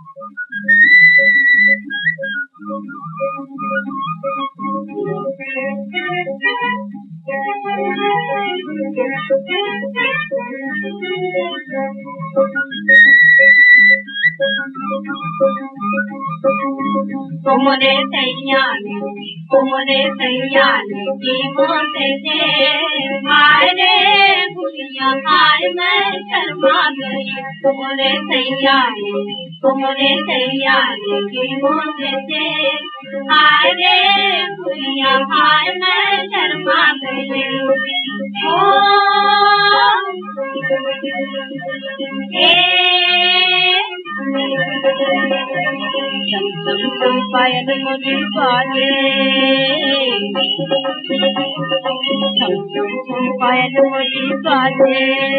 कुमरे सैयाने की मोते से मारे गुड़िया हाय मैं शर्मा गई। कुमरे सैयाने की मोते से मारे गुड़िया हाय मैं शर्मा गई। ओ पायल मुझे बाजे पायल मुझे बाजे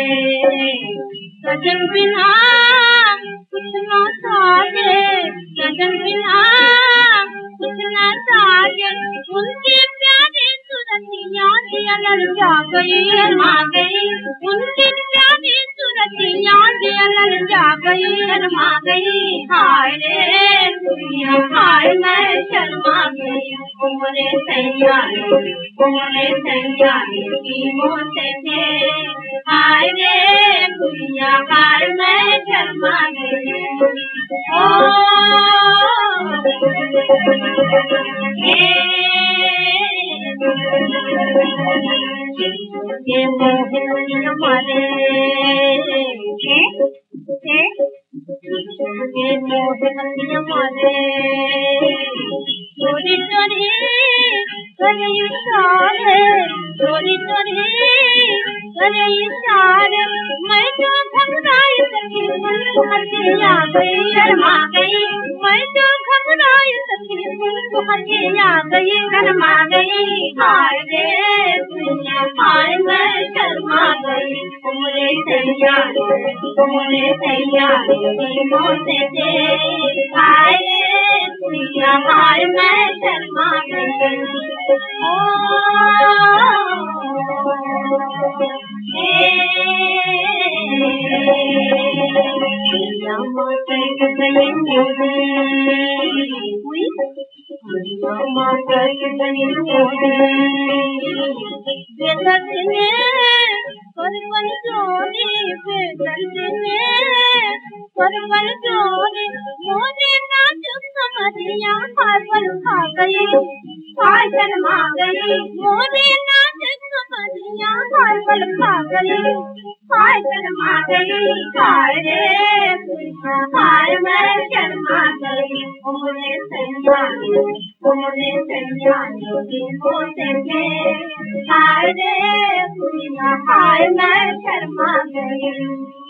सजन बिना कुछ न साजे सजन बिना कुछ न साजे उनकी प्यारी सूरतियाँ दिया ललचा गई रमा गई उनकी प्यारी सूरतियाँ दिया ललचा गई रमा गई। हाय रे हाय मैं शर्मा गई। कुमरे सैयाने की मोते से हाय रे गुड़िया हाय मैं शर्मा गई। ओ ये मोहन हमारे ये मोहन हमारे चोरी चोरी करे इशारे चोरी चोरी करे इशारे मैं तो घबराई सखी मन हथिया गई शर्मा गई मैं तो घबराई सखी मन हथिया गई शर्मा गई। हाय रे दुनिया हाय मैं शर्मा गई। कुमरे सैयाने की मोते से हाय रे दुनिया हाय मैं शर्मा गई। ओ माता गई मोदी माता गई मोदी बेदर्दने करबन चोरी बेदर्दने करबन चोरी मोदी नाच समझिया पागल खा गई हाय शर्मा गई मोदी नाच समझिया पागल खा गई हाय शर्मा गई। हाय रे हाय मैं शर्मा गई। कुमरे सैयाने की मोते से हाय रे गुड़िया हाय मैं शर्मा गई।